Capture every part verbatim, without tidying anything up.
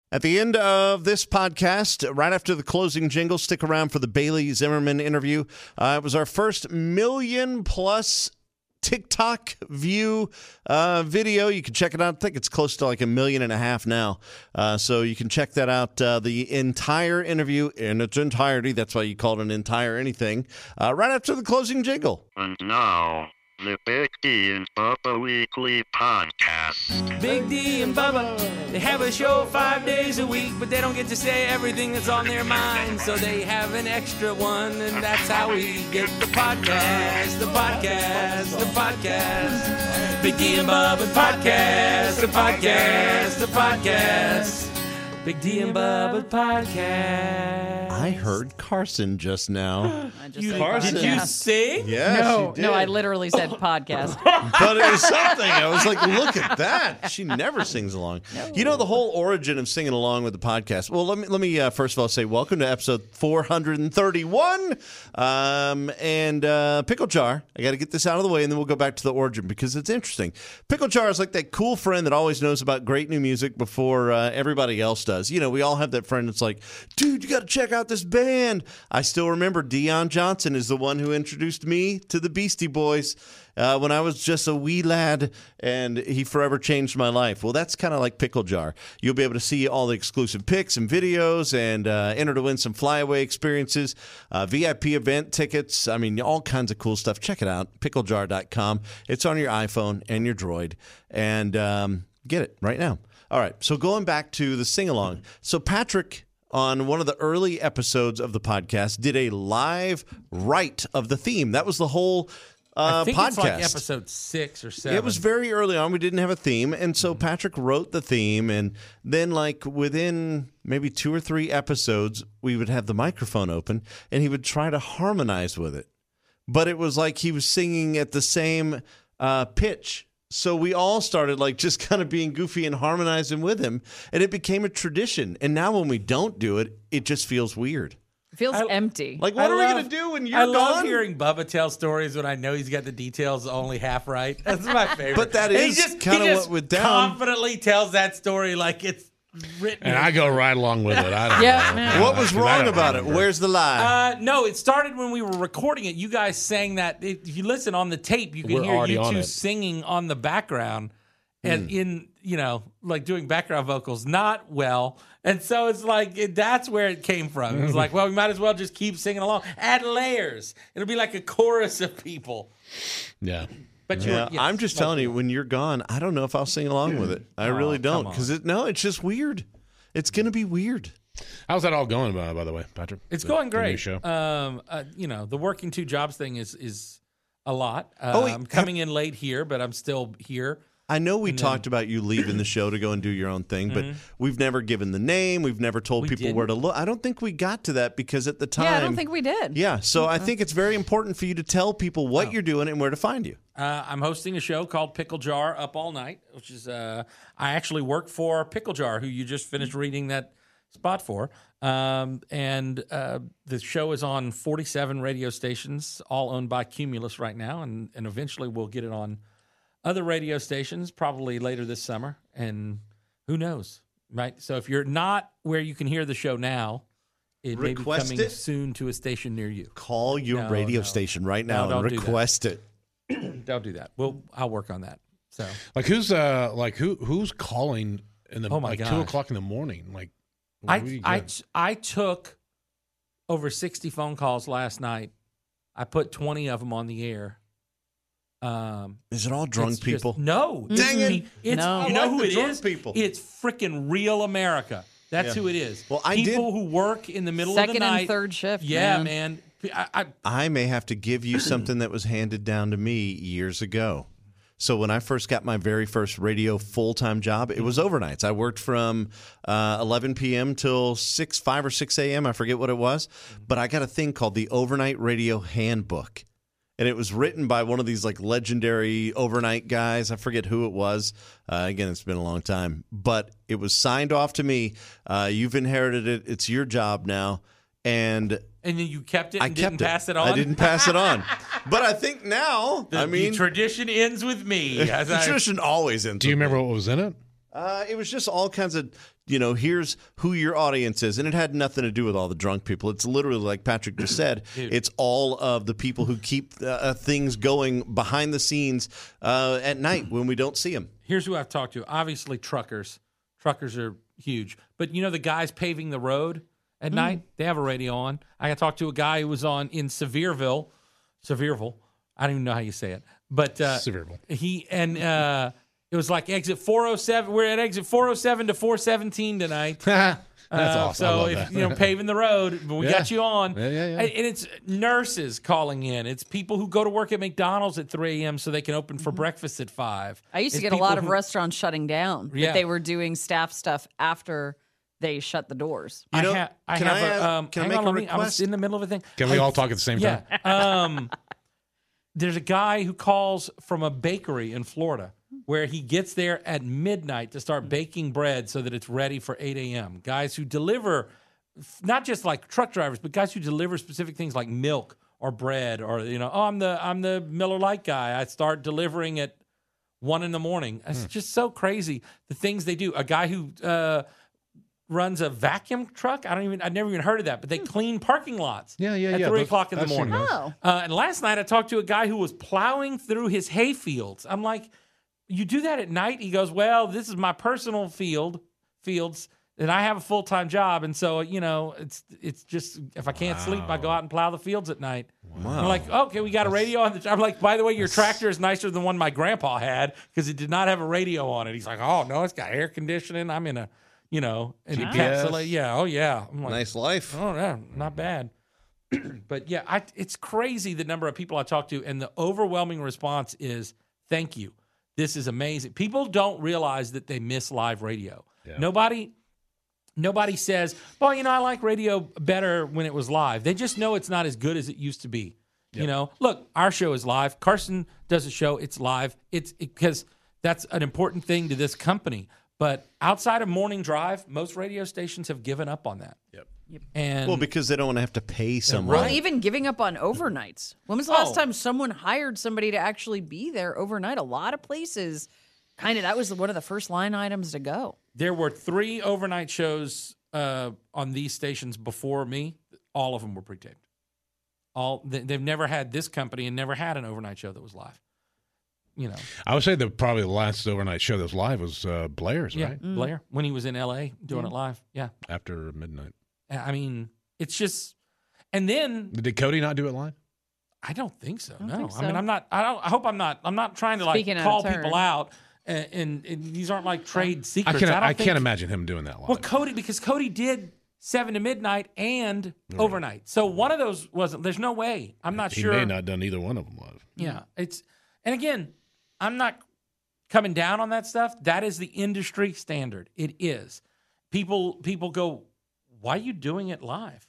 At the end of this podcast, right after the closing jingle, stick around for the Bailey Zimmerman interview. Uh, it was our first million-plus TikTok view uh, video. You can check it out. I think it's close to like a million and a half now. Uh, so you can check that out. Uh, the entire interview in its entirety. That's why you call it an entire anything. Uh, right after the closing jingle. And now, the Big D and Bubba Weekly Podcast. Big D and Bubba, they have a show five days a week, but they don't get to say everything that's on their mind, so they have an extra one, and that's how we get the podcast, the podcast, the podcast. Big D and Bubba podcast, the podcast, the podcast. Big D and Bubba podcast. I heard Carson just now. I just You, said Carson, did you podcast. sing? Yeah, No, she did. no, I literally said podcast. But it was something. I was like, look at that. She never sings along. No. You know the whole origin of singing along with the podcast. Well, let me let me uh, first of all say welcome to episode four hundred thirty-one. Um, and uh, Pickle Jar. I got to get this out of the way, and then we'll go back to the origin because it's interesting. Pickle Jar is like that cool friend that always knows about great new music before uh, everybody else does. You know, we all have that friend that's like, dude, you got to check out this band. I still remember Dion Johnson is the one who introduced me to the Beastie Boys uh, when I was just a wee lad, and he forever changed my life. Well, that's kind of like Pickle Jar. You'll be able to see all the exclusive pics and videos and uh, enter to win some flyaway experiences, uh, V I P event tickets. I mean, all kinds of cool stuff. Check it out, pickle jar dot com. It's on your iPhone and your Droid, and um, get it right now. All right, so going back to the sing-along. So Patrick, on one of the early episodes of the podcast, did a live write of the theme. That was the whole uh, I think podcast. it's like episode six or seven. It was very early on. We didn't have a theme, and so Patrick wrote the theme, and then like within maybe two or three episodes, we would have the microphone open, and he would try to harmonize with it. But it was like he was singing at the same uh, pitch. So we all started like just kind of being goofy and harmonizing with him, and it became a tradition. And now when we don't do it, it just feels weird. It feels I- empty. Like, what I are we love- going to do when you're I gone? love hearing Bubba tell stories when I know he's got the details only half right. That's my favorite. But that And he is just- kinda he just what went down. confidently tells that story like it's written. And I go right along with it. I don't Yeah, know. man. What was 'Cause I wrong don't about it? remember. Where's the lie? Uh, no, it started when we were recording it. You guys sang that. If you listen on the tape, you can We're hear already you on two it. singing on the background and in, you know, like doing background vocals, not well. And so it's like, it, that's where it came from. It was like, well, we might as well just keep singing along. Add layers. It'll be like a chorus of people. Yeah. But you Yeah, were, yes, I'm just like- telling you, when you're gone, I don't know if I'll sing along with it. I Oh, really don't, come on. because it no, it's just weird. It's going to be weird. How's that all going, by, by the way, Patrick? It's The- going the new great. show? Um, uh, you know, the working two jobs thing is is a lot. Uh, Oh, wait, I'm coming in late here, but I'm still here. I know we talked about you leaving the show to go and do your own thing, but we've never given the name. We've never told Mm-hmm. We people where to look. I don't think we got to that because at the time, yeah, I don't think we did. Yeah, so I think it's very important for you to tell people what you're doing and where to find you. Uh, I'm hosting a show called Pickle Jar Up All Night, which is uh, I actually work for Pickle Jar, who you just finished reading that spot for. Um, and uh, the show is on forty-seven radio stations, all owned by Cumulus right now, and, and eventually we'll get it on other radio stations, probably later this summer. And who knows, right? So if you're not where you can hear the show now, it may be Request coming it? soon to a station near you. Call your No, radio no. station right No, now and don't do that. request it. Don't do that. Well, I'll work on that. So Like who's uh like who who's calling in the Oh my like two gosh. o'clock in the morning? Like what do I you I get? I took over sixty phone calls last night. I put twenty of them on the air. Um, Is it all drunk it's just- people? no, Dang it's, it. It's No. you I know like who the it drunk is. people. It's freaking real America. That's Yeah. who it is. Well, I people did- who work in the middle Second of the night. and third shift. Yeah, man. man. I, I, I may have to give you something that was handed down to me years ago. So when I first got my very first radio full-time job, it was overnights. I worked from uh, eleven p.m. till six, five or six a.m. I forget what it was. But I got a thing called the Overnight Radio Handbook. And it was written by one of these like legendary overnight guys. I forget who it was. Uh, again, it's been a long time. But it was signed off to me. Uh, you've inherited it. It's your job now. And and then you kept it and I didn't kept pass it. it on. I didn't pass it on. But I think now, The, I mean, the tradition ends with me. As the I- tradition always ends. Do you with remember me. what was in it? Uh, it was just all kinds of you know, here's who your audience is. And it had nothing to do with all the drunk people. It's literally, like Patrick just said, it's all of the people who keep uh, things going behind the scenes uh, at night when we don't see them. Here's who I've talked to. Obviously, truckers. Truckers are huge. But you know the guys paving the road at mm. night? They have a radio on. I got talked to a guy who was on in Sevierville. Sevierville. I don't even know how you say it. But uh, Sevierville. He and uh, it was like exit four oh seven. We're at exit four oh seven to four seventeen tonight. That's uh, awesome. So if that. you know paving the road, but we yeah. got you on. Yeah, yeah, yeah. And it's nurses calling in. It's people who go to work at McDonald's at three a.m. so they can open for mm-hmm. breakfast at five. I used it's to get a lot of who, restaurants shutting down. Yeah. But they were doing staff stuff after they shut the doors. You know, I, ha- I can have I, a, uh, um, can I hang make on, a let me- I was request? in the middle of a thing. Can we I- all talk at the same time? Yeah. Um, there's a guy who calls from a bakery in Florida where he gets there at midnight to start baking bread so that it's ready for eight a.m. Guys who deliver, not just like truck drivers, but guys who deliver specific things like milk or bread or, you know, oh, I'm the I'm the Miller Lite guy. I start delivering at one in the morning. It's Hmm. just so crazy, the things they do. A guy who uh, runs a vacuum truck. I don't even, I've never even heard of that, but they clean parking lots Yeah, yeah, at yeah. three Those- o'clock in the I've seen morning. those. Oh. Uh, and last night I talked to a guy who was plowing through his hay fields. I'm like, you do that at night? He goes, well, this is my personal field, fields, and I have a full-time job. And so, you know, it's it's just, if I can't sleep, I go out and plow the fields at night. Wow. I'm like, okay, we got a radio on the, I'm like, by the way, your tractor is nicer than one my grandpa had because it did not have a radio on it. He's like, oh, no, it's got air conditioning. I'm in a, you know, an G P S. encapsulate. Yeah, oh, yeah. I'm like, Nice life. oh, yeah, not bad. But yeah, I, it's crazy the number of people I talk to, and the overwhelming response is, thank you. This is amazing. People don't realize that they miss live radio. Yeah. Nobody nobody says, well, you know, I like radio better when it was live. They just know it's not as good as it used to be. You know, look, our show is live. Carson does a show, it's live. It's because that's an important thing to this company. But outside of Morning Drive, most radio stations have given up on that. Yep. And Well, because they don't want to have to pay someone. Well, even giving up on overnights. When was the last Oh. time someone hired somebody to actually be there overnight? A lot of places, kind of, that was one of the first line items to go. there were three overnight shows uh, on these stations before me. All of them were pre-taped. All they, they've never had this company and never had an overnight show that was live. You know, I would say that probably the last overnight show that was live was uh, Blair's, yeah, right? Blair when he was in L A doing it live. Yeah, After midnight. I mean, it's just, and then Did Cody not do it live? I don't think so. don't no, think I mean, so. I'm not. I don't. I hope I'm not. I'm not trying to like Speaking out call of turn. people out. And, and, and these aren't like trade I secrets. can't. I, don't I, think, can't imagine him doing that live. Well, Cody, because Cody did seven to midnight and overnight. So one of those wasn't, there's no way. I'm not he sure. may not have done either one of them live. Yeah. It's, and again, I'm not coming down on that stuff. That is the industry standard. It is. People, people go, why are you doing it live?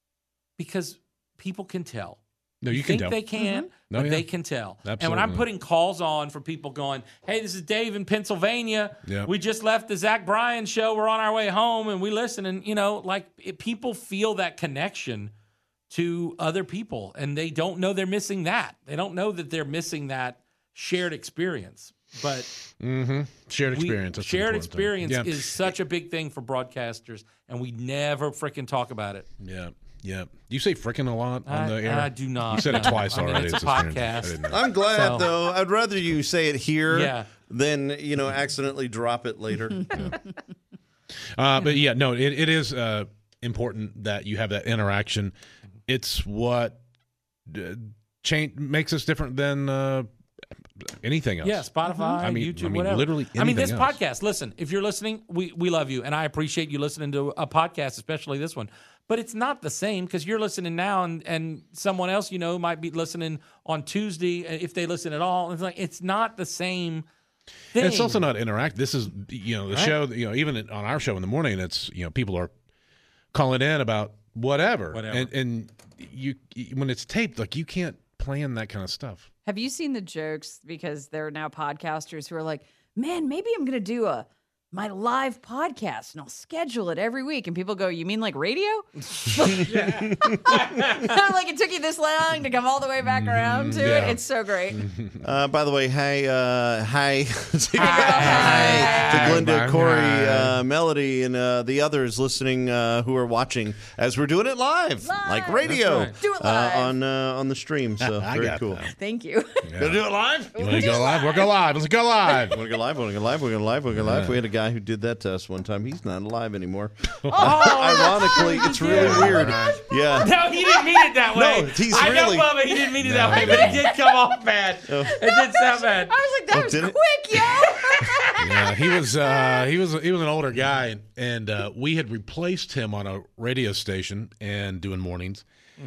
Because people can tell. No, you can think tell. they can, No, but yeah. they can tell. And when I'm Absolutely. putting calls on for people going, hey, this is Dave in Pennsylvania. Yeah. We just left the Zach Bryan show. We're on our way home and we listen. And, you know, like it, people feel that connection to other people and they don't know they're missing that. They don't know that they're missing that shared experience. But Mm-hmm. Shared we- experience. that's the shared important thing. experience Yeah. is such a big thing for broadcasters, and we never freaking talk about it. Yeah. Yeah. You say frickin' a lot on I, the air? I do not. You said it no. twice I mean, already. it's a strange- I podcast. didn't know. I'm glad, So- though. I'd rather you say it here Yeah. than, you know, accidentally drop it later. Uh, but yeah, no, it, it is uh, important that you have that interaction. It's what uh, change makes us different than uh, anything else. Yeah, Spotify, I mean- YouTube, I mean, whatever. literally I mean, this anything else. podcast, listen, if you're listening, we, we love you, and I appreciate you listening to a podcast, especially this one. But it's not the same because you're listening now, and, and someone else you know might be listening on Tuesday, if they listen at all. It's like it's not the same thing. And it's also not interact. This is, you know, the Right. show, you know, even on our show in the morning, it's, you know, people are calling in about whatever. Whatever. And, and you, when it's taped, like you can't plan that kind of stuff. Have you seen the jokes? Because there are now podcasters who are like, man, maybe I'm going to do a my live podcast, and I'll schedule it every week. And people go, you mean like radio? Like it took you this long to come all the way back around to Yeah. it. It's so great. Uh, by the way, hi, uh, hi, Hi. hi to Glenda, Hi. Corey, Hi. uh, Melody, and uh, the others listening uh, who are watching as we're doing it live, Live. like radio, That's right. Do it live. Uh, on uh, on the stream. So I very got cool. that. Thank you. Gonna do it live. You want to go live? We'll go live. Let's go live. Want to go live? Want to go live? Want to go live? Want to go live? We had a guy who did that to us one time. He's not alive anymore. Oh, Ironically, it's really weird. Yeah. No, he didn't mean it that way. No, he's I really- know, Bubba, he didn't mean it that No, way, he but it did come off bad. Oh. It did sound bad. I was like, that Oh, was did it? quick, yo. Yeah, he was uh, he was he was an older guy, and, and uh, we had replaced him on a radio station and doing mornings,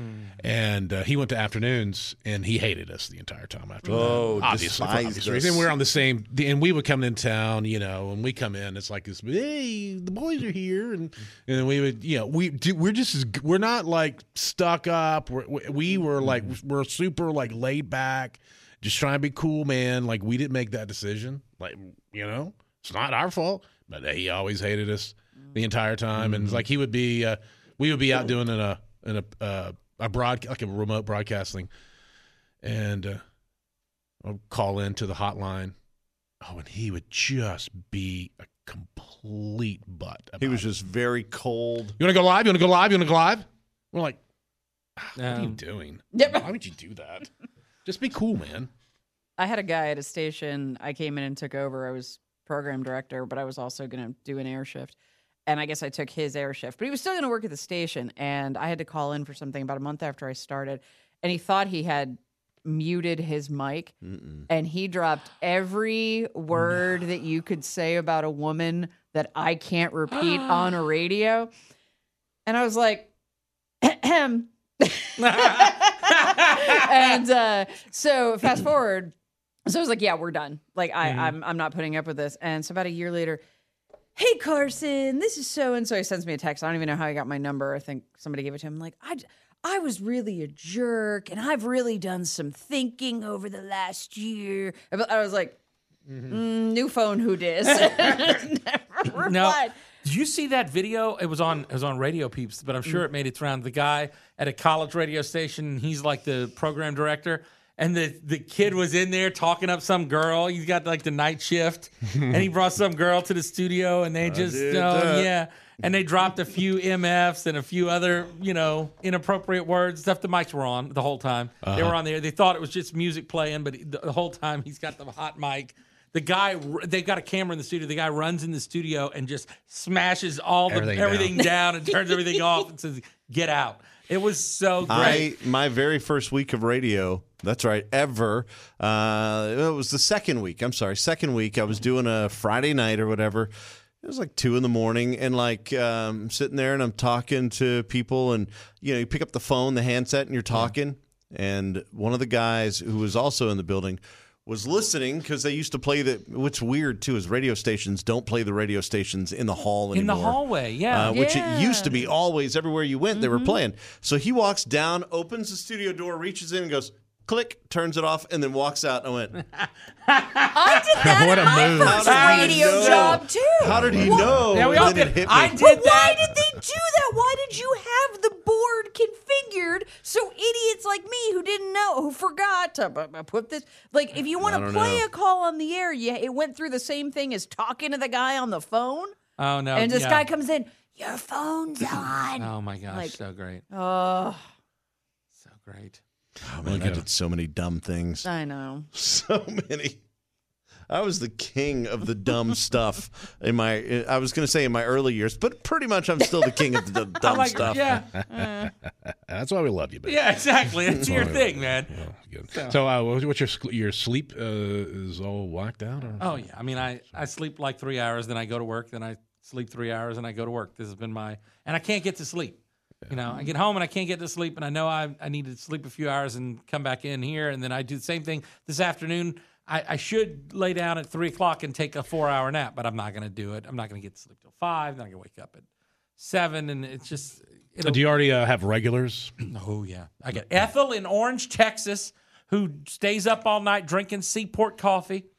and uh, he went to afternoons, and he hated us the entire time after Oh, that. Obviously, for despised obvious us. reasons. And we're on the same, and we would come in town, you know, and we come in, it's like this. Hey, the boys are here, and and we would, you know, we do, we're just as, g- we're not like stuck up. We're, we we were like we're super like laid back. Just trying to be cool, man. Like, we didn't make that decision. Like, you know, it's not our fault. But he always hated us the entire time. And it's like he would be, uh, we would be out doing in a in a uh, a broad like a remote broadcasting, and uh, I'll call into the hotline. Oh, and he would just be a complete butt. He about was it. just very cold. You want to go live? You want to go live? You want to go live? We're like, "Ah, what are you Um, doing? Yep. Why would you do that? Just be cool, man. I had a guy at a station. I came in and took over. I was program director, but I was also going to do an air shift. And I guess I took his air shift. But he was still going to work at the station. And I had to call in for something about a month after I started. And he thought he had muted his mic. Mm-mm. And he dropped every word that you could say about a woman that I can't repeat on a radio. And I was like, ahem. And uh, so fast forward, so I was like, yeah, we're done. Like I, Mhm. I'm, I'm not putting up with this. And so about a year later, hey Carson, this is so and so. He sends me a text. I don't even know how he got my number. I think somebody gave it to him. I'm like I, I was really a jerk, and I've really done some thinking over the last year. I was like, mm, new phone, who dis? Never No. replied. Did you see that video? It was on it was on Radio Peeps, but I'm sure it made its round. The guy at a college radio station, he's like the program director, and the, the kid was in there talking up some girl. He's got like the night shift, and he brought some girl to the studio, and they just did oh that. yeah, and they dropped a few M Fs and a few other you know inappropriate words. Stuff the mics were on the whole time. They were on there. They thought it was just music playing, but the whole time he's got the hot mic. The guy, they've got a camera in the studio. The guy runs in the studio and just smashes all the Everything everything, down. down. and turns everything off and says, "Get out." It was so great. I my very first week of radio. That's right, ever. Uh, it was the second week. I'm sorry, second week. I was doing a Friday night or whatever. It was like two in the morning, and like um, sitting there, and I'm talking to people, and you know, you pick up the phone, the handset, and you're talking. And one of the guys who was also in the building was listening because they used to play the. What's weird too is radio stations don't play the radio stations in the hall anymore. In the hallway, yeah. Uh, which it Yeah. used to be always everywhere you went, they were playing. So he walks down, opens the studio door, reaches in, and goes, click, turns it off, and then walks out. I went, I did that What at a my move. first How did he radio know? job too. how did he know? Yeah, we all And then did. it hit me. I did But why that. did they do that? Why did you have the board configured so idiots like me who didn't know, who forgot to bu- bu- put this? Like, if you want I to don't play know. a call on the air, yeah, it went through the same thing as talking to the guy on the phone. Oh no! and this yeah. guy comes in, your phone's on. Oh my gosh! Like- so great, Oh, so great. Oh, man, I did so many dumb things. I know. So many. I was the king of the dumb stuff in my. I was going to say in my early years, but pretty much I'm still the king of the dumb I'm like, stuff. yeah, That's why we love you, baby. yeah, exactly. It's your thing, man. Oh, good. So, uh, what's what's your sl- your sleep uh, is all whacked out? Or? Oh yeah, I mean, I I sleep like three hours, then I go to work, then I sleep three hours, and I go to work. This has been my, and I can't get to sleep. You know, I get home and I can't get to sleep, and I know I I need to sleep a few hours and come back in here, and then I do the same thing this afternoon. I, I should lay down at three o'clock and take a four-hour nap, but I'm not going to do it. I'm not going to get to sleep till five. Then I'm going to wake up at seven, and it's just. It'll, Do you already uh, have regulars? Oh yeah, I got Ethel in Orange, Texas, who stays up all night drinking Seaport coffee.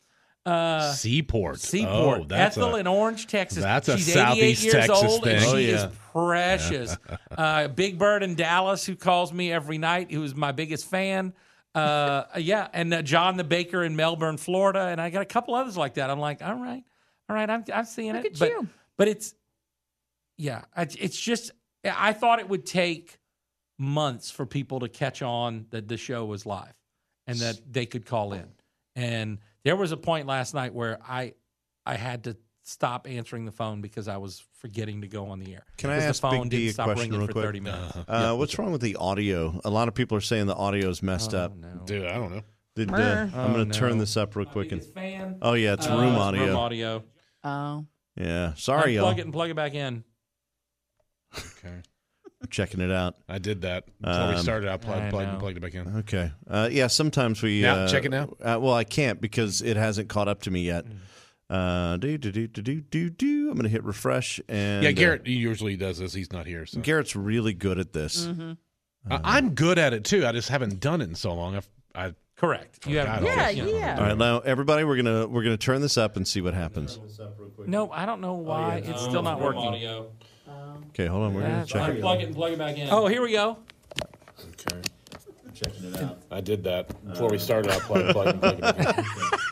Uh, Seaport. Seaport. Oh, that's Ethel a, in Orange, Texas. that's a She's Southeast eighty-eight years Texas old, thing. and Oh, she yeah. is precious. uh, Big Bird in Dallas, who calls me every night, who is my biggest fan. Uh, yeah, and uh, John the Baker in Melbourne, Florida, and I got a couple others like that. I'm like, all right, all right, I'm I'm seeing Look it. at but, you. but it's yeah, it's it's just I thought it would take months for people to catch on that the show was live and that they could call in. And there was a point last night where I I had to stop answering the phone because I was forgetting to go on the air. Can I Because ask the phone Big D didn't a stop question ringing real for quick? thirty minutes. Uh, what's wrong with the audio? A lot of people are saying the audio is messed Oh, up. no. Dude, I don't know. Did, uh, Brr. I'm going Oh, to turn no. this up real My quick. And, biggest fan. oh, yeah, it's Uh, room it's audio. Room audio. Oh. Yeah. Sorry, y'all. Plug it and plug it back in. Okay. I'm checking it out. I did that. Before we Um, started, I plugged, I plugged and know. plugged it back in. Okay. Uh, yeah, sometimes we. Now, uh, check it now. Uh, well, I can't because it hasn't caught up to me yet. Uh, do, do, do, do, do, do, do. I'm going to hit refresh. and Yeah, uh, Garrett usually does this. He's not here. So. Garrett's really good at this. Mm-hmm. I- I'm good at it, too. I just haven't done it in so long. I've, I Correct. You have God, Yeah, you know. yeah. All right, now everybody, we're gonna we're gonna turn this up and see what happens. No, I don't know why it's still not working. Oh. Okay, hold on. We're gonna check it. Plug it and plug it back in. Oh, here we go. Okay. Checking it out. I did that before we started. I plugged, plugged and plugged it back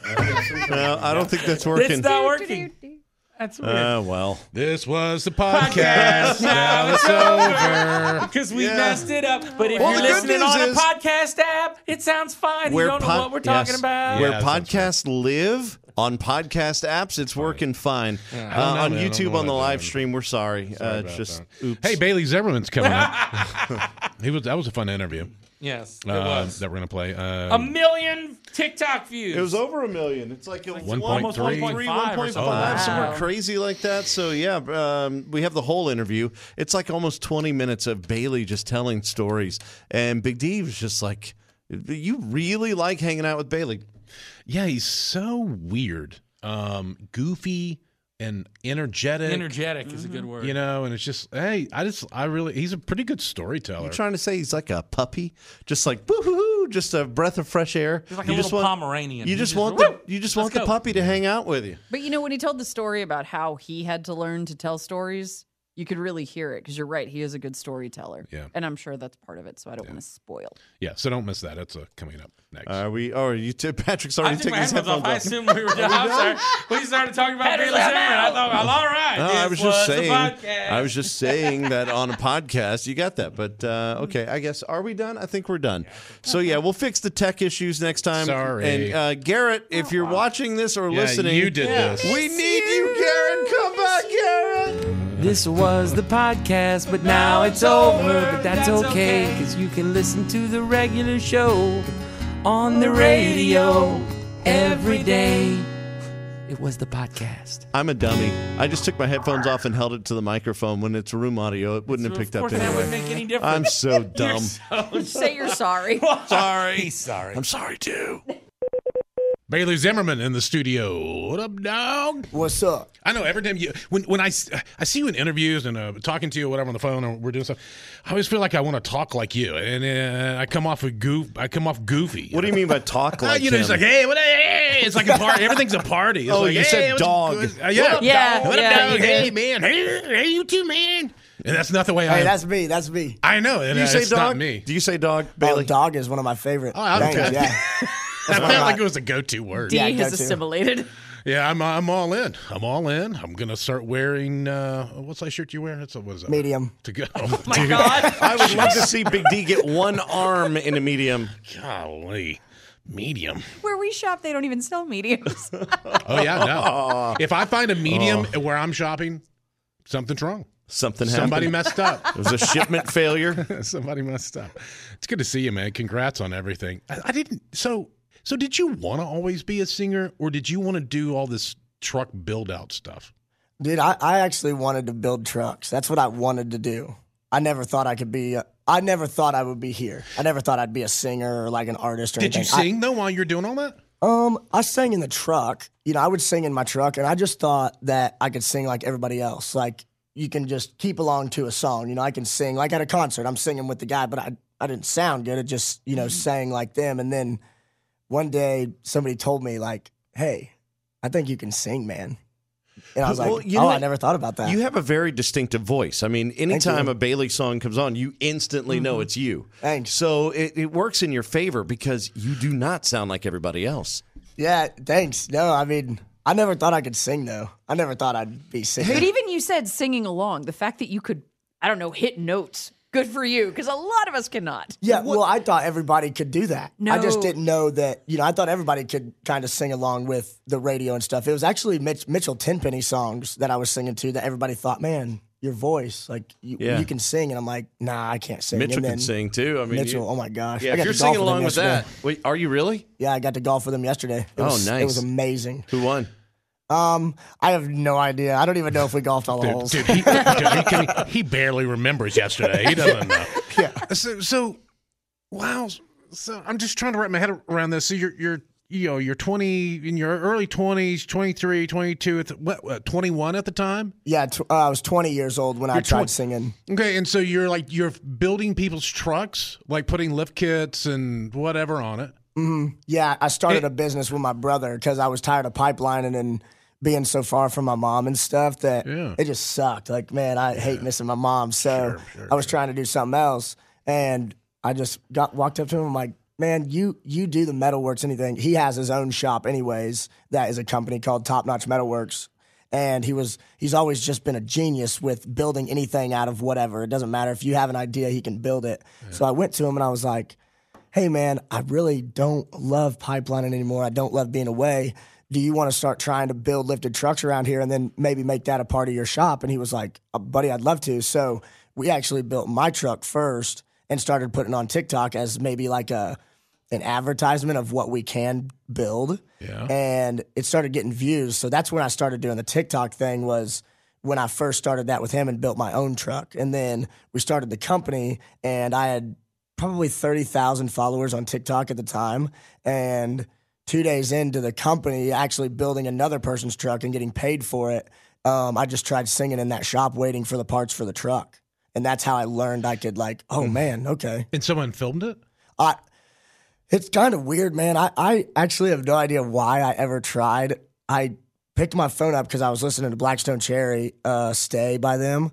in. No, I don't think that's working. It's not working. That's weird. Uh, well, This was the podcast. Now it's over. Because we Yeah. messed it up. But if Well, you're the good listening news on a is- podcast app, it sounds fine. You don't know pod- what we're talking yes, about. Where Yeah, that sounds podcasts live on podcast apps, it's working fine. Uh, I don't know, on man. I don't YouTube know on the what live I'm stream, we're sorry. Sorry uh, about just that. oops. Hey, Bailey Zimmerman's coming up. he was that was a fun interview Yes, it uh, was. that we're gonna play. Uh, A million TikTok views. It was over a million. It's like, one one point almost three. one point five or something. five, Wow. somewhere crazy like that. So yeah, um, we have the whole interview. It's like almost twenty minutes of Bailey just telling stories, and Big D was just like, "You really like hanging out with Bailey." Yeah, he's so weird, um, goofy, and energetic. Energetic is a good word. You know, and it's just, hey, I just, I really, he's a pretty good storyteller. You trying to say he's like a puppy, just like boo hoo hoo, just a breath of fresh air. He's like you a just little want, Pomeranian. You He just just- want Woo! the you just Let's want the go. puppy to hang out with you. But you know, when he told the story about how he had to learn to tell stories, you could really hear it because you're right. He is a good storyteller. Yeah. And I'm sure that's part of it. So I don't want to spoil. Yeah, so don't miss that. That's uh, coming up next. Are we? Oh, are you? T- Patrick's I already took taking my his headphones headphones off. I off. assumed we were done. I'm sorry. We started talking about Bailey Zimmerman. I thought, well, all right. No, this I was just the saying. podcast. I was just saying that on a podcast, you got that. But uh, okay, I guess are we done? I think we're done. So yeah, we'll fix the tech issues next time. Sorry. And uh, Garrett, if you're watching this or yeah, listening, you did Yeah. this. we need you, Garrett. Come back, Garrett. This was the podcast, but now it's over. But that's okay, because you can listen to the regular show on the radio every day. It was the podcast. I'm a dummy. I just took my headphones off and held it to the microphone. When it's room audio, it wouldn't have picked of up course, that wouldn't anyway. make any difference. I'm so dumb. You're so Say you're sorry. sorry. He's sorry. I'm sorry too. Bailey Zimmerman in the studio. What up, dog? What's up? I know every time you when when I, s- I see you in interviews and uh, talking to you or whatever on the phone or we're doing stuff, I always feel like I want to talk like you, and uh, I come off with goof. I come off goofy. What do you mean by talk Uh, like you know, him? it's like, hey, what? Hey, it's like a party. Everything's a party. It's Oh, like, you hey, said what's dog. good? Uh, yeah, What up, Yeah, What up, yeah, dog? you Hey, did. man. Hey, hey, you too, man. And that's not the way I. Hey, that's me. That's me. I know. And Do you uh, say it's dog? not me. Do you say dog, Oh, Bailey? dog is one of my favorite Oh, things. okay. Yeah. I one felt of like my- it was a go-to word. D Yeah, has go to. assimilated. Yeah, I'm I'm all in. I'm all in. I'm gonna start wearing uh, what's that shirt you wear? It's a, what is that? Medium. To go. Oh my God. I would love to see Big D get one arm in a medium. Golly, medium. Where we shop, they don't even sell mediums. Oh yeah, no. If I find a medium where I'm shopping, something's wrong. Something Somebody happened. messed up. It was a shipment failure. Somebody messed up. It's good to see you, man. Congrats on everything. I, I didn't. So, so did you want to always be a singer, or did you want to do all this truck build out stuff? Dude, I, I actually wanted to build trucks. That's what I wanted to do. I never thought I could be. A, I never thought I would be here. I never thought I'd be a singer or like an artist or Did you anything. I- sing though while you're doing all that? Um, I sang in the truck. You know, I would sing in my truck, and I just thought that I could sing like everybody else. Like you can just keep along to a song. You know, I can sing like at a concert. I'm singing with the guy, but I I didn't sound good. It just you know sang like them. And then one day somebody told me like, "Hey, I think you can sing, man. And I was Well, like, you oh, know I what? never thought about that. You have a very distinctive voice. I mean, anytime you. a Bailey song comes on, you instantly know it's you. Thanks. So it, it works in your favor because you do not sound like everybody else. Yeah, thanks. No, I mean, I never thought I could sing, though. I never thought I'd be singing. But even you said singing along, the fact that you could, I don't know, hit notes, good for you, because a lot of us cannot. Yeah, well, I thought everybody could do that. I just No. didn't know that, you know, I thought everybody could kind of sing along with the radio and stuff. It was actually Mitch, Mitchell Tenpenny songs that I was singing to that everybody thought, man, your voice, like, you, Yeah. you can sing. And I'm like, nah, I can't sing. Mitchell and can then sing too. I mean, Mitchell, you- oh my gosh. yeah, I if got you're to golf singing with him along with that, yesterday. wait, are you really? Yeah, I got to golf with him yesterday. It Oh, was, nice. It was amazing. Who won? Um, I have no idea. I don't even know if we golfed all the Dude, holes. dude, he, dude, he, can, he barely remembers yesterday. He doesn't know. Yeah. So, so, wow. So I'm just trying to wrap my head around this. So you're, you're, you know, you're twenty in your early twenties, twenty-three, twenty-two, at the, what, what, twenty-one at the time? Yeah, tw- uh, I was twenty years old when I You're tried twen- singing. Okay, and so you're like you're building people's trucks, like putting lift kits and whatever on it. Yeah, I started It- a business with my brother because I was tired of pipelining and being so far from my mom and stuff that Yeah. it just sucked. Like, man, I hate missing my mom. So I was trying to do something else, and I just got walked up to him. I'm like, man, you you do the metalworks, anything. He has his own shop, anyways. That is a company called Top Notch Metalworks. And he was he's always just been a genius with building anything out of whatever. It doesn't matter if you have an idea, he can build it. So I went to him and I was like, hey man, I really don't love pipelining anymore. I don't love being away. Do you want to start trying to build lifted trucks around here and then maybe make that a part of your shop? And he was like, uh, buddy, I'd love to. So we actually built my truck first and started putting on TikTok as maybe like a an advertisement of what we can build. Yeah. And it started getting views. So that's when I started doing the TikTok thing was when I first started that with him and built my own truck. And then we started the company and I had probably thirty thousand followers on TikTok at the time. And two days into the company, actually building another person's truck and getting paid for it, um, I just tried singing in that shop waiting for the parts for the truck. And that's how I learned I could like, oh man, okay. And someone filmed it? I, it's kind of weird, man. I, I actually have no idea why I ever tried. I picked my phone up because I was listening to Blackstone Cherry uh, Stay by them.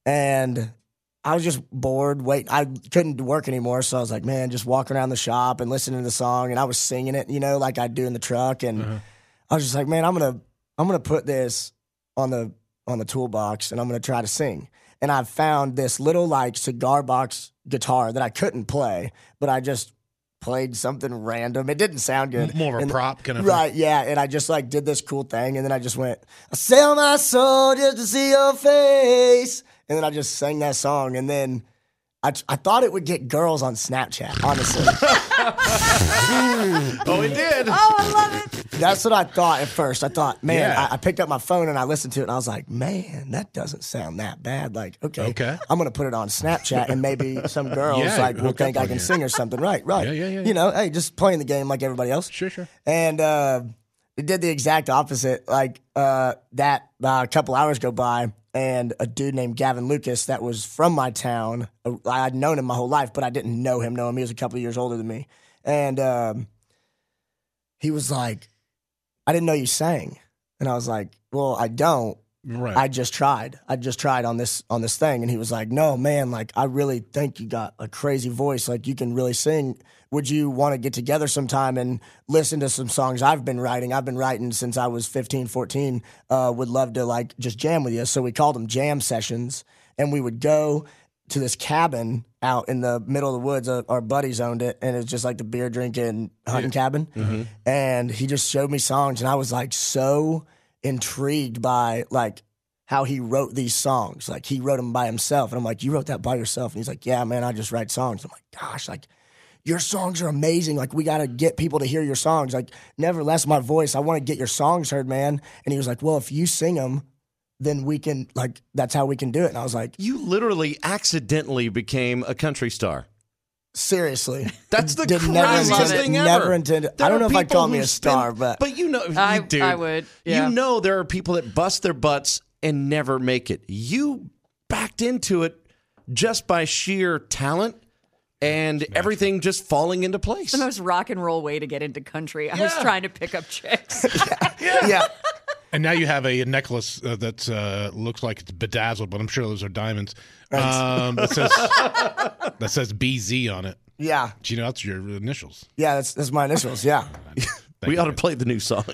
And I was just bored. Wait, I couldn't work anymore. So I was like, man, just walking around the shop and listening to the song. And I was singing it, you know, like I do in the truck. And Uh-huh. I was just like, man, I'm going to, I'm going to put this on the, on the toolbox and I'm going to try to sing. And I found this little like cigar box guitar that I couldn't play, but I just played something random. It didn't sound good. More of a And- prop kind of Right, yeah. And I just like did this cool thing. And then I just went, I sell my soul just to see your face. And then I just sang that song. And then I, I thought it would get girls on Snapchat, honestly. Oh, it did. Oh, I love it. That's what I thought at first. I thought, man, Yeah. I, I picked up my phone and I listened to it and I was like, man, that doesn't sound that bad. Like, okay, Okay. I'm going to put it on Snapchat and maybe some girls Yeah, like will hook think up I on can you. sing or something. Right, right. Yeah, yeah, yeah, yeah. You know, hey, just playing the game like everybody else. Sure, sure. And uh, it did the exact opposite. Like uh, that, uh, a couple hours go by, and a dude named Gavin Lucas that was from my town. uh, I had known him my whole life, but I didn't know him. Know him. He was a couple of years older than me, and um, he was like, "I didn't know you sang," and I was like, "Well, I don't. Right. I just tried. I just tried on this on this thing." And he was like, "No, man, like I really think you got a crazy voice. Like you can really sing. Would you want to get together sometime and listen to some songs I've been writing? I've been writing since I was fifteen, fourteen. Uh, would love to like just jam with you." So we called them jam sessions, and we would go to this cabin out in the middle of the woods. Uh, our buddies owned it, and it was just like the beer drinking hunting cabin. And he just showed me songs, and I was like so intrigued by like how he wrote these songs. Like he wrote them by himself, and I'm like, "You wrote that by yourself?" And he's like, "Yeah, man, I just write songs." I'm like, "Gosh, like your songs are amazing. Like we got to get people to hear your songs. Like nevertheless, my voice. I want to get your songs heard, man." And he was like, "Well, if you sing them, then we can like that's how we can do it." And I was like, You literally accidentally became a country star. "Seriously, That's the Did never craziest intend it. thing ever. Never intended- I There don't are know if I'd people call me who a star, but- but you know, I- dude, I would, yeah. You know, there are people that bust their butts and never make it. You backed into it just by sheer talent and everything just falling into place. The most rock and roll way to get into country. I was trying to pick up chicks. yeah." And now you have a necklace uh, that uh, looks like it's bedazzled, but I'm sure those are diamonds. Um, that says that says B Z on it. Yeah. Do you know that's your initials? Yeah, that's that's my initials. Yeah. We ought to play the new song.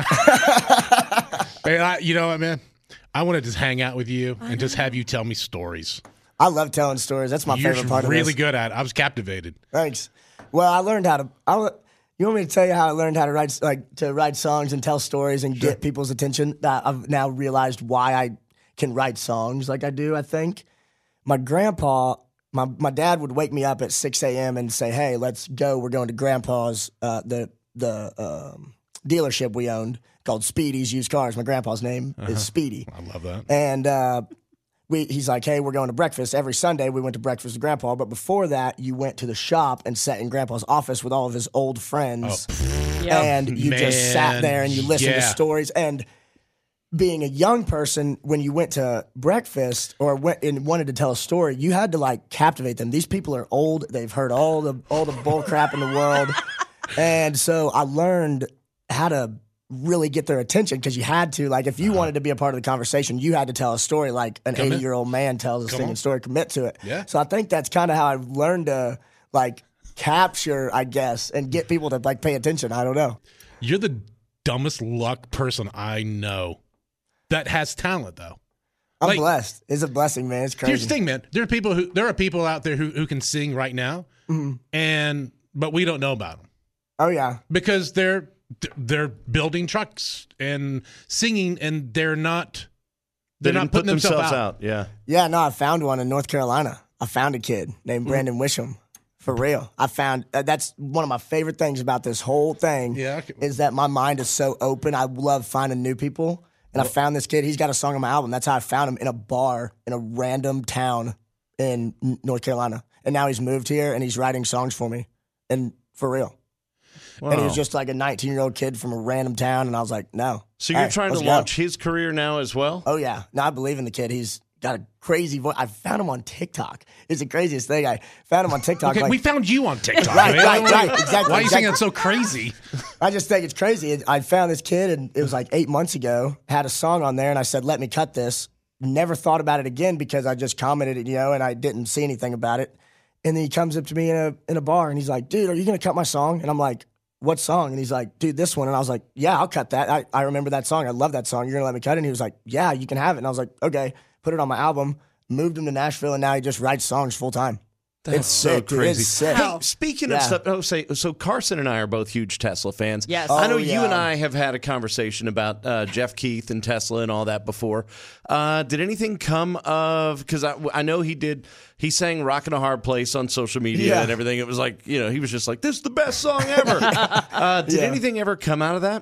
Man, I, you know what, man? I want to just hang out with you and just have you tell me stories. I love telling stories. That's my You're favorite part of really this. good at it. I was captivated. Thanks. Well, I learned how to. I, you want me to tell you how I learned how to write like to write songs and tell stories and get people's attention? That I've now realized why I can write songs like I do. I think my grandpa, my my dad would wake me up at six a.m. and say, "Hey, let's go. We're going to Grandpa's uh, the the um, dealership we owned called Speedy's Used Cars. My grandpa's name uh-huh. is Speedy. I love that. And uh, we, he's like, hey, we're going to breakfast. Every Sunday we went to breakfast with Grandpa. But before that, you went to the shop and sat in Grandpa's office with all of his old friends. Oh, Yep. And you Man, just sat there and you listened yeah. to stories. And being a young person, when you went to breakfast or went and wanted to tell a story, you had to like captivate them. These people are old. They've heard all the all the bull crap in the world. And so I learned how to really get their attention because you had to. Like, if you wanted to be a part of the conversation, you had to tell a story like an eighty-year-old man tells a Come singing on. story, commit to it. Yeah. So I think that's kind of how I learned to, like, capture, I guess, and get people to, like, pay attention. I don't know. You're the dumbest luck person I know that has talent, though. I'm Like- blessed. It's a blessing, man. It's crazy. Here's the thing, man. There are people who there are people out there who, who can sing right now, Mm-hmm. and but we don't know about them Oh, yeah. because they're they're building trucks and singing, and they're not They they're didn't not putting put themselves, themselves out. out. Yeah. Yeah, no, I found one in North Carolina. I found a kid named Mm. Brandon Wisham. For real. I found uh, that's one of my favorite things about this whole thing Yeah, I can- is that my mind is so open. I love finding new people. And I found this kid. He's got a song on my album. That's how I found him in a bar in a random town in N- North Carolina. And now he's moved here and he's writing songs for me. And for real. And he was Wow. just like a nineteen-year-old kid from a random town. And I was like, no. So you're Hey, trying to let's go. launch his career now as well? Oh, yeah. No, I believe in the kid. He's got a crazy voice. I found him on TikTok. It's the craziest thing. I found him on TikTok. Okay, like, we found you on TikTok. Right, man. right, right, exactly, Why are you saying exactly. that's so crazy? I just think it's crazy. I found this kid, and it was like eight months ago, had a song on there, and I said, let me cut this. Never thought about it again because I just commented it, you know, and I didn't see anything about it. And then he comes up to me in a in a bar, and he's like, dude, are you going to cut my song? And I'm like, what song? And he's like, dude, this one. And I was like, yeah, I'll cut that. I, I remember that song. I love that song. You're going to let me cut it? And he was like, yeah, you can have it. And I was like, okay. Put it on my album, moved him to Nashville, and now he just writes songs full time. That's It's so sick, dude. crazy. It's sick. Hey, speaking of Yeah. stuff, oh, say so. Carson and I are both huge Tesla fans. Yes. I know Oh, you yeah. and I have had a conversation about uh, Jeff Keith and Tesla and all that before. Uh, did anything come of? Because I, I know he did. He sang "Rockin' a Hard Place" on social media Yeah. and everything. It was like, you know, he was just like, "This is the best song ever." uh, did Yeah. anything ever come out of that?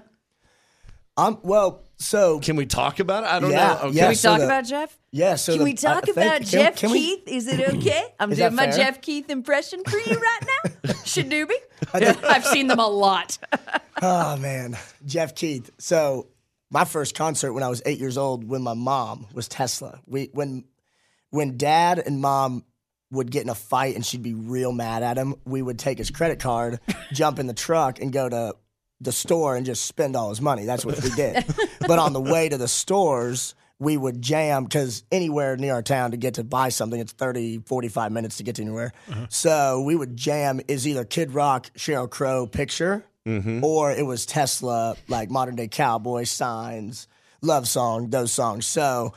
Um, well, so Can we talk about it? I don't Yeah, know. Okay. yeah. Can we so talk the- about Jeff? yeah. So Can the- we talk I think- about can- Jeff can we- Keith? Is it okay? I'm Is doing that my fair? Jeff Keith impression for you right now. Shadoobie. I've seen them a lot. Oh man, Jeff Keith. So my first concert when I was eight years old, when my mom was Tesla. We when when Dad and Mom would get in a fight and she'd be real mad at him, we would take his credit card, jump in the truck, and go to the store and just spend all his money. That's what we did. But on the way to the stores, we would jam because anywhere near our town to get to buy something, it's thirty, forty-five minutes to get to anywhere. So we would jam is either Kid Rock, Sheryl Crow picture, or it was Tesla, like Modern Day Cowboy, Signs, Love Song, those songs. So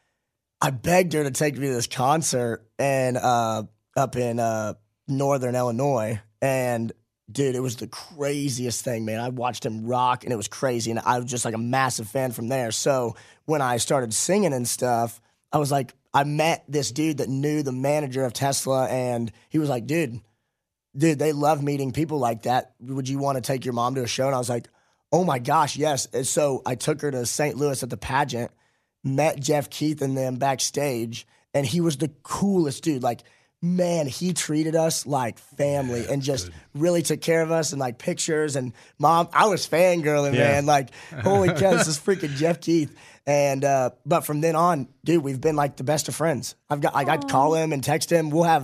I begged her to take me to this concert and uh, up in uh, Northern Illinois. And dude, it was the craziest thing, man. I watched him rock, and it was crazy. And I was just like a massive fan from there. So when I started singing and stuff, I was like, I met this dude that knew the manager of Tesla, and he was like, dude, dude, they love meeting people like that. Would you want to take your mom to a show? And I was like, oh my gosh, yes. And so I took her to Saint Louis at the pageant, met Jeff Keith and them backstage, and he was the coolest dude. Like, man, he treated us like family and just really took care of us and like pictures. And mom, I was fangirling, Yeah. man. Like, holy cow, this is freaking Jeff Keith. And uh, but from then on, dude, we've been like the best of friends. I've got like I'd call him and text him. We'll have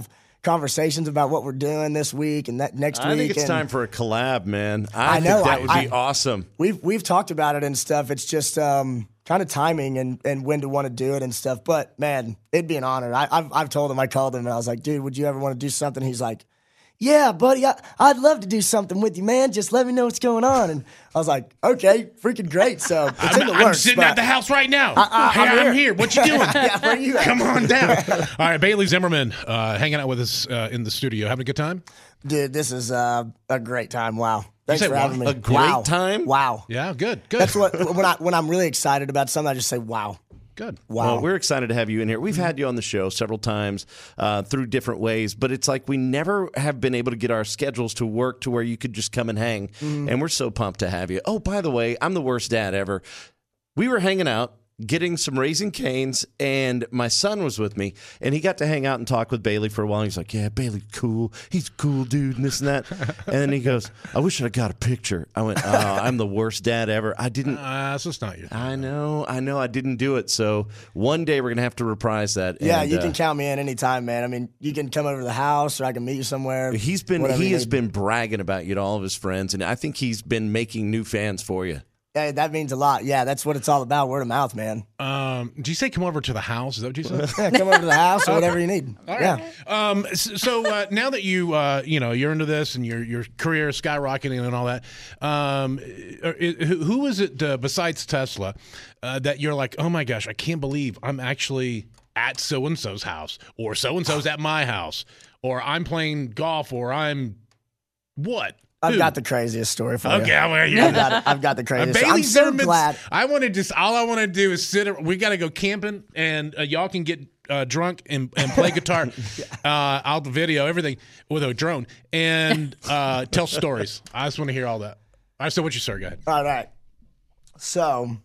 conversations about what we're doing this week and that next week. I think it's and time for a collab, man. I, I know, think that I- would be I- awesome. We've we've talked about it and stuff. It's just um, kind of timing and, and when to want to do it and stuff. But man, it'd be an honor. I, I've I've told him. I called him and I was like, dude, would you ever want to do something? He's like, yeah, buddy, I, I'd love to do something with you, man. Just let me know what's going on. And I was like, okay, freaking great. So it's I'm, in the I'm works. sitting but- at the house right now. I- hey, I'm I'm here. here. What you doing? Yeah, where you at? Come on down. All right, Bailey Zimmerman uh, hanging out with us uh, in the studio. Having a good time? Dude, this is uh, a great time. Wow. Thanks say for wow? having me. A great Wow. time? Wow. Yeah, good, good. That's what when I when I'm really excited about something, I just say wow. Good. Wow. Well, we're excited to have you in here. We've had you on the show several times uh, through different ways, but it's like we never have been able to get our schedules to work to where you could just come and hang. And we're so pumped to have you. Oh, by the way, I'm the worst dad ever. We were hanging out, getting some Raising Cane's, and my son was with me, and he got to hang out and talk with Bailey for a while. He's like, yeah, Bailey's cool. He's a cool dude and this and that. And then he goes, I wish I got a picture. I went, oh, I'm the worst dad ever. I didn't. Uh, so it's not your thing. I know, I know, I didn't do it. So one day we're gonna have to reprise that. Yeah, and, you uh, can count me in anytime, man. I mean, you can come over to the house or I can meet you somewhere. He's been whatever he you has need. been bragging about you to all of his friends, and I think he's been making new fans for you. Hey, that means a lot. Yeah, that's what it's all about. Word of mouth, man. Um, do you say come over to the house? Is that what you said? Yeah, come over to the house or whatever you need. Yeah. Um, s- so uh, now that you uh, you know you're into this and your your career is skyrocketing and all that, um, uh, who who is it uh, besides Tesla uh, that you're like, oh my gosh, I can't believe I'm actually at so and so's house, or so and so's at my house, or I'm playing golf, or I'm what? I've Who? got the craziest story for you. Okay, well, you I've got, it. I've got the Uh, craziest. Bailey I'm so Zimmerman's- glad. I want to just all I want to do is sit. ar- We got to go camping, and uh, y'all can get uh, drunk and, and play guitar, uh, out the video, everything with a drone, and uh, tell stories. I just want to hear all that. All right, so what you start? Go ahead. All right. So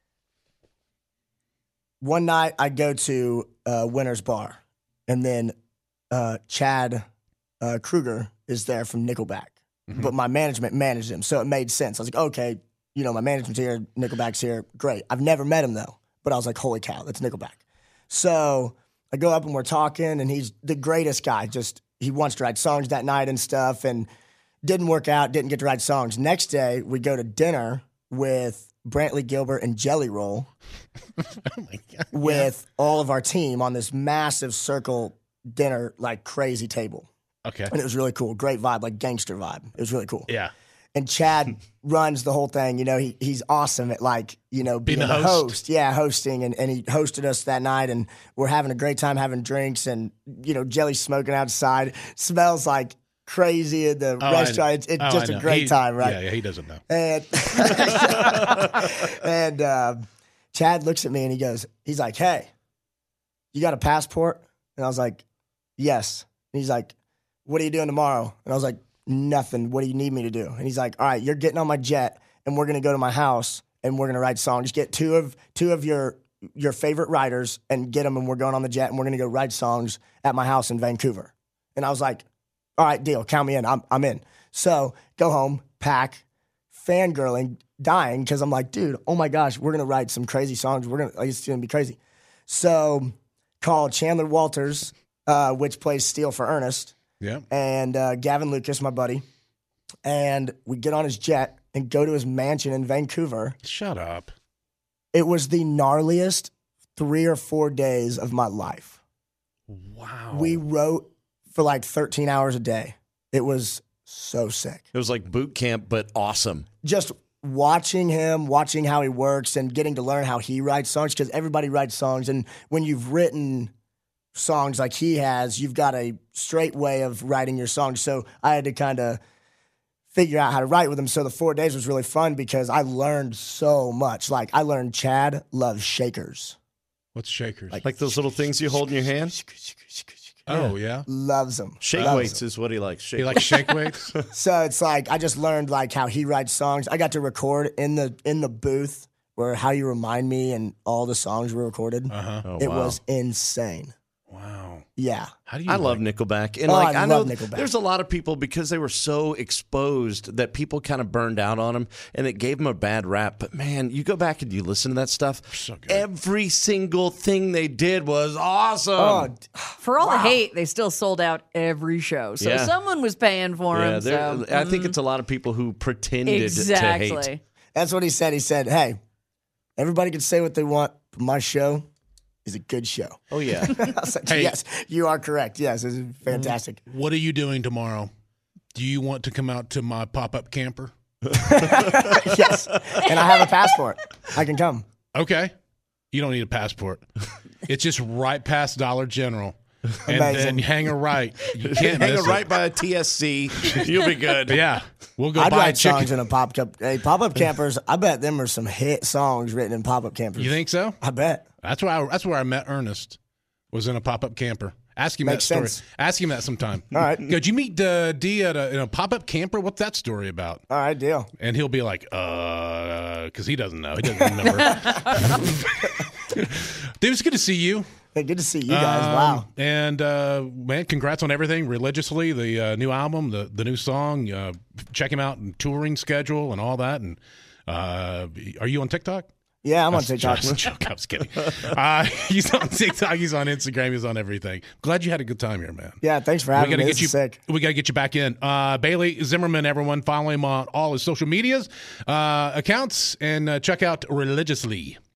one night I go to uh, Winter's Bar, and then uh, Chad uh, Kruger is there from Nickelback. But my management managed him, so it made sense. I was like, okay, you know, my management's here, Nickelback's here, great. I've never met him though, but I was like, holy cow, that's Nickelback. So I go up and we're talking, and he's the greatest guy. Just he wants to write songs that night and stuff, and didn't work out, didn't get to write songs. Next day, we go to dinner with Brantley Gilbert and Jelly Roll with all of our team on this massive circle dinner, like crazy table. Okay. And it was really cool. Great vibe, like gangster vibe. It was really cool. Yeah. And Chad runs the whole thing. You know, he he's awesome at like, you know, being, Being the a host. host. Yeah, hosting. And, and he hosted us that night, and we're having a great time having drinks, and, you know, Jelly's smoking outside. Smells like crazy in the Oh, I- restaurant. It's, it's oh, just I a know. great He- time, right? Yeah, yeah, he doesn't know. And and um, Chad looks at me and he goes, he's like, hey, you got a passport? And I was like, yes. And he's like, what are you doing tomorrow? And I was like, nothing. What do you need me to do? And he's like, all right, you're getting on my jet, and we're gonna go to my house, and we're gonna write songs. Get two of two of your your favorite writers and get them, and we're going on the jet, and we're gonna go write songs at my house in Vancouver. And I was like, all right, deal. Count me in. I'm I'm in. So go home, pack, fangirling, dying because I'm like, dude, oh my gosh, we're gonna write some crazy songs. We're gonna like, it's gonna be crazy. So call Chandler Walters, uh, which plays Steel for Ernest. Yeah. And uh, Gavin Lucas, my buddy, and we get on his jet and go to his mansion in Vancouver. Shut up. It was the gnarliest three or four days of my life. Wow. We wrote for like thirteen hours a day. It was so sick. It was like boot camp, but awesome. Just watching him, watching how he works, and getting to learn how he writes songs, because everybody writes songs. And when you've written songs like he has, you've got a straight way of writing your songs. So I had to kind of figure out how to write with him. So the four days was really fun because I learned so much. Like I learned Chad loves shakers. What's shakers? Like those little things you hold in your hand. oh yeah. Loves them. Shake Loves weights 'em. is what he likes. Shake He likes shake weights. So it's like I just learned like how he writes songs. I got to record in the in the booth where How You Remind Me and all the songs were recorded. Uh huh. Oh, It wow. was insane. Wow. Yeah. How do you? I love like- Nickelback, and Oh, like I I, know love Nickelback. there's a lot of people because they were so exposed that people kind of burned out on them, and it gave them a bad rap. But man, you go back and you listen to that stuff. So good. Every single thing they did was awesome. Oh, For all the hate, they still sold out every show. So Yeah. someone was paying for yeah, them. there- So I think it's a lot of people who pretended to hate. exactly. that's what he said. He said, "Hey, everybody can say what they want, but my show is a good show." Oh yeah, I was like, Hey. yes, you are correct. Yes, this is fantastic. What are you doing tomorrow? Do you want to come out to my pop-up camper? Yes, and I have a passport. I can come. Okay. You don't need a passport. It's just right past Dollar General. And Amazing. then hang a right. You can't hang miss a right by a T S C. You'll be good. it. Yeah. We'll go I'd buy a write songs chicken. in a pop up. Hey, pop up campers. I bet them are some hit songs written in pop up campers. You think so? I bet. That's where I, that's where I met Ernest. Was in a pop-up camper. Ask him Makes that story. sense. Ask him that sometime. All right. Go, did you meet uh, D at a, in a pop-up camper? What's that story about? All right, deal. And he'll be like, uh, because he doesn't know. He doesn't remember. Dude, it's good to see you. Hey, good to see you guys. Um, Wow. And uh, man, congrats on everything. Religiously, the uh, new album, the the new song. Uh, check him out and touring schedule and all that. And uh, are you on TikTok? Yeah, I'm on That's TikTok. just a joke. I was kidding. Uh, he's on TikTok. He's on Instagram. He's on everything. Glad you had a good time here, man. Yeah, thanks for We having got to me. get This you. is sick. We got to get you back in. Uh, Bailey Zimmerman, everyone, follow him on all his social medias uh, accounts and uh, check out Religiously.